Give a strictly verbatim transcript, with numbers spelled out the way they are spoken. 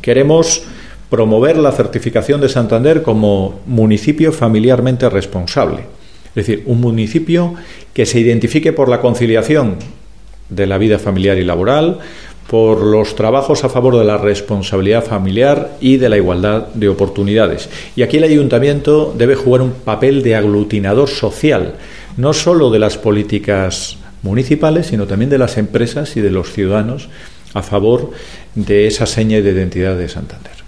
Queremos promover la certificación de Santander como municipio familiarmente responsable. Es decir, un municipio que se identifique por la conciliación de la vida familiar y laboral, por los trabajos a favor de la responsabilidad familiar y de la igualdad de oportunidades. Y aquí el ayuntamiento debe jugar un papel de aglutinador social, no solo de las políticas municipales, sino también de las empresas y de los ciudadanos a favor de esa seña de identidad de Santander.